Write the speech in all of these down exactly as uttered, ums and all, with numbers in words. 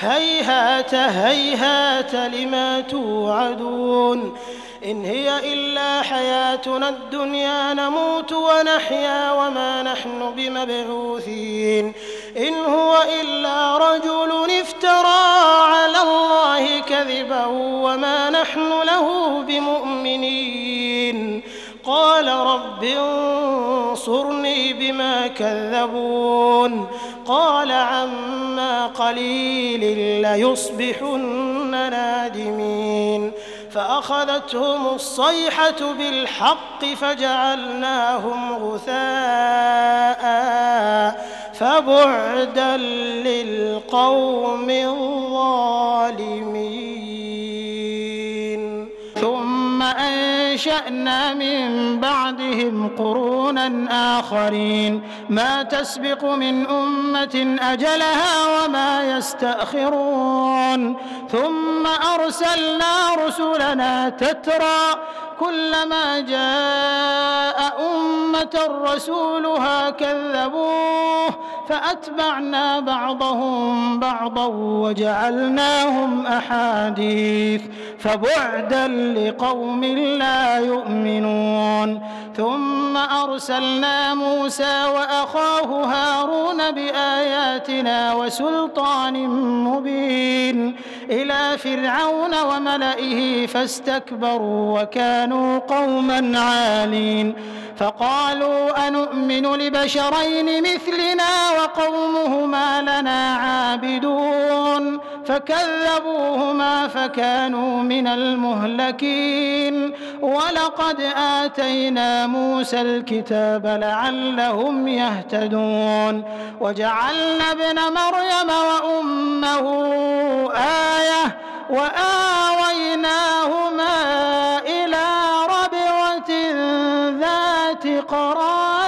هيهات هيهات لما توعدون إن هي إلا حياتنا الدنيا نموت ونحيا وما نحن بمبعوثين إن هو إلا رجل افترى على الله كذبا وما نحن له بمؤمنين قال رب انصرني بما كذبون قال عما قليل ليصبحن نادمين فأخذتهم الصيحة بالحق فجعلناهم غثاء فبعدا للقوم الظالمين ثم أنشأنا من بعدهم قرونا آخرين ما تسبق من أمة أجلها وما يستأخرون ثم أرسلنا رسلنا تترى كلما جاء أمة رسولها كذبوه فأتبعنا بعضهم بعضا وجعلناهم أحاديث فبعدا لقوم لا يؤمنون ثم أرسلنا موسى وأخاه هارون بآياتنا وسلطان مبين إلى فرعون وملئه فاستكبروا وكانوا قوما عالين فقالوا أنؤمن لبشرين مثلنا وقومهما لنا عابدون فكذبوهما فكانوا من المهلكين ولقد آتينا موسى الكتاب لعلهم يهتدون وجعلنا ابن مريم وأمه آية وآويناهما إلى ربوة ذات قرار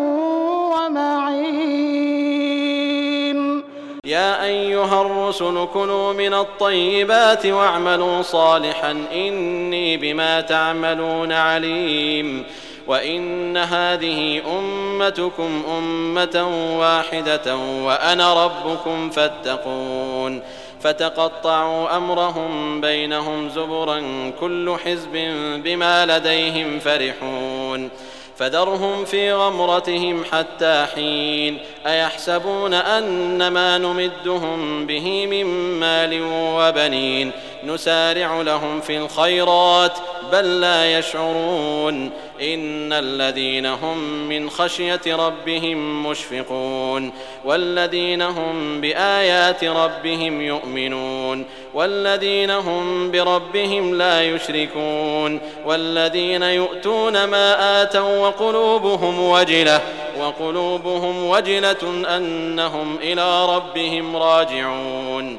ومعين يا أيها الرسل كلوا من الطيبات واعملوا صالحا إني بما تعملون عليم وإن هذه أمتكم أمة واحدة وأنا ربكم فاتقون فتقطعوا أمرهم بينهم زبرا كل حزب بما لديهم فرحون فذرهم في غمرتهم حتى حين أيحسبون أن ما نمدهم به من مال وبنين نسارع لهم في الخيرات بل لا يشعرون إن الذين هم من خشية ربهم مشفقون والذين هم بآيات ربهم يؤمنون والذين هم بربهم لا يشركون والذين يؤتون ما آتوا وقلوبهم وجلة وقلوبهم وجلة أنهم إلى ربهم راجعون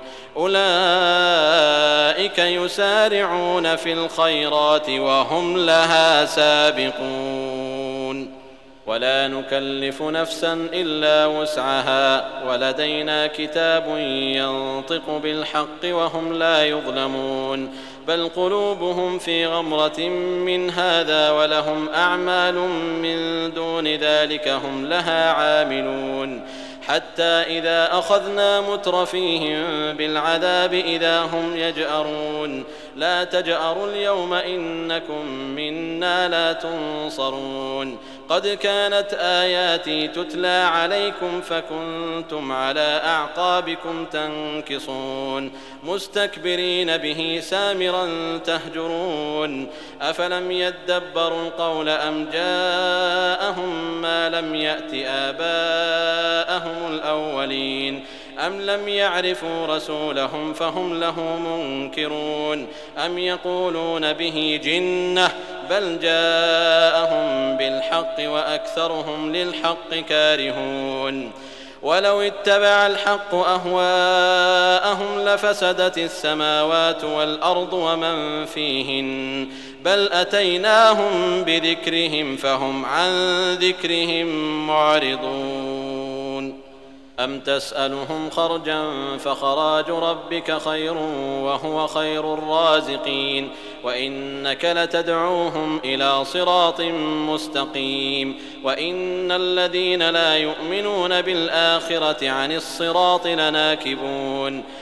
أولئك يسارعون في الخيرات وهم لها سابقون ولا نكلف نفسا إلا وسعها ولدينا كتاب ينطق بالحق وهم لا يظلمون بل قلوبهم في غمرة من هذا ولهم أعمال من دون ذلك هم لها عاملون حتى إذا أخذنا مترفيهم بالعذاب إذا هم يجأرون لا تجأروا اليوم إنكم منا لا تنصرون قد كانت آياتي تتلى عليكم فكنتم على أعقابكم تنكصون مستكبرين به سامرا تهجرون أفلم يدبروا القول أم جاءهم ما لم يأت آباءهم الأولين أم لم يعرفوا رسولهم فهم له منكرون أم يقولون به جنة بل جاءهم بالحق وأكثرهم للحق كارهون ولو اتبع الحق أهواءهم لفسدت السماوات والأرض ومن فيهن بل أتيناهم بذكرهم فهم عن ذكرهم معرضون أم تسألهم خرجا فخراج ربك خير وهو خير الرازقين وإنك لتدعوهم إلى صراط مستقيم وإن الذين لا يؤمنون بالآخرة عن الصراط لناكبون